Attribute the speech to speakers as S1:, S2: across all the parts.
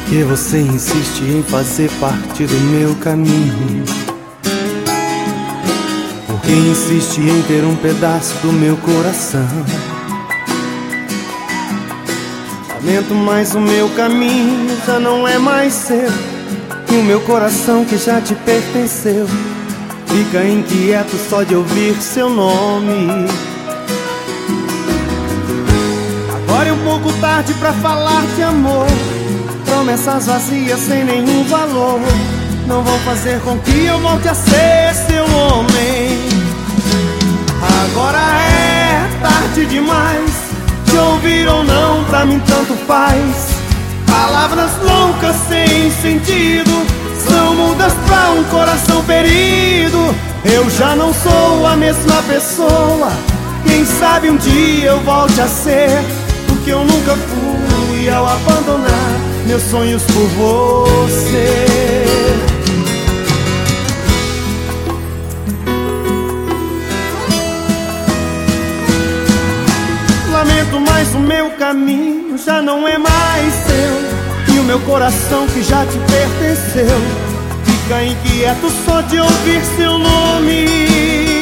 S1: que você insiste em fazer parte do meu caminho? Por que insiste em ter um pedaço do meu coração? Lamento, mas o meu caminho já não é mais seu, e o meu coração que já te pertenceu fica inquieto só de ouvir seu nome. Agora é um pouco tarde pra falar de amor. Promessas vazias sem nenhum valor não vão fazer com que eu volte a ser seu homem. Agora é tarde demais, de ouvir ou não pra mim tanto faz. Palavras loucas sem sentido são mudas pra um coração ferido. Eu já não sou a mesma pessoa, quem sabe um dia eu volte a ser o que eu nunca fui ao abandonar meus sonhos por você. Lamento, mas o meu caminho já não é mais seu, e o meu coração que já te pertenceu fica inquieto só de ouvir seu nome.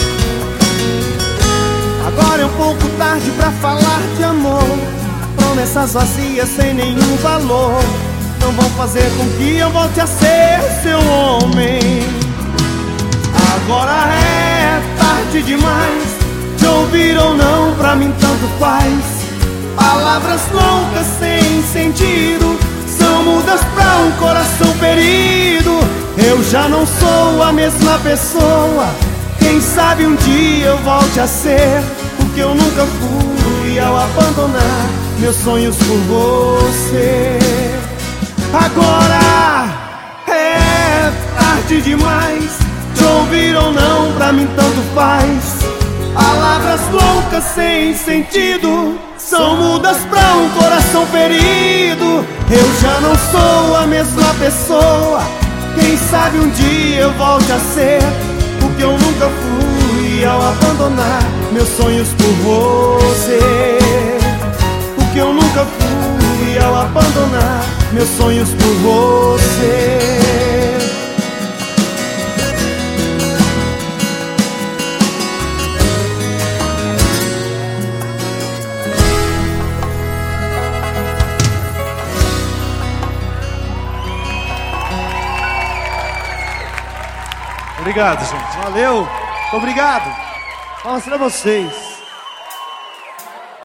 S1: Agora é um pouco tarde pra falar de amor. Promessas vazias sem nenhum valor não vão fazer com que eu volte a ser seu homem. Agora é tarde demais, de ouvir ou não pra mim tanto faz. Palavras loucas sem sentido são mudas pra um coração ferido. Eu já não sou a mesma pessoa, quem sabe um dia eu volte a ser o que eu nunca fui ao abandonar meus sonhos por você. Agora é tarde demais, de ouvir ou não pra mim tanto faz. Palavras loucas sem sentido são mudas pra um coração ferido. Eu já não sou a mesma pessoa, quem sabe um dia eu volte a ser o que eu nunca fui ao abandonar meus sonhos por você. O que eu nunca fui ao abandonar meus sonhos por você.
S2: Obrigado, gente. Valeu. Obrigado. Palmas pra vocês.